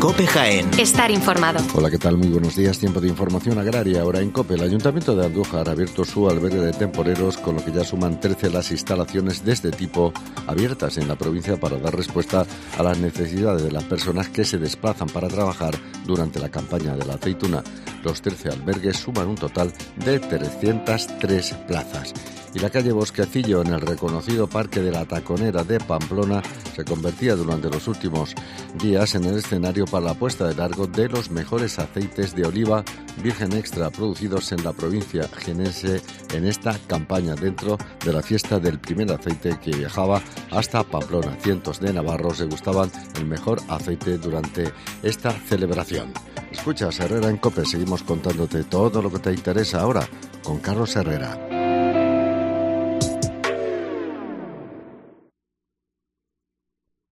COPE Jaén. Estar informado. Hola, ¿qué tal? Muy buenos días. Tiempo de información agraria. Ahora en COPE. El Ayuntamiento de Andújar ha abierto su albergue de temporeros, con lo que ya suman 13 las instalaciones de este tipo abiertas en la provincia para dar respuesta a las necesidades de las personas que se desplazan para trabajar durante la campaña de la aceituna. Los 13 albergues suman un total de 303 plazas. Y la calle Bosquecillo, en el reconocido Parque de la Taconera de Pamplona, se convertía durante los últimos días en el escenario para la puesta de largo de los mejores aceites de oliva virgen extra producidos en la provincia jienense en esta campaña, dentro de la fiesta del primer aceite que viajaba hasta Pamplona. Cientos de navarros degustaban el mejor aceite durante esta celebración. Escuchas Herrera en COPE, seguimos contándote todo lo que te interesa ahora con Carlos Herrera.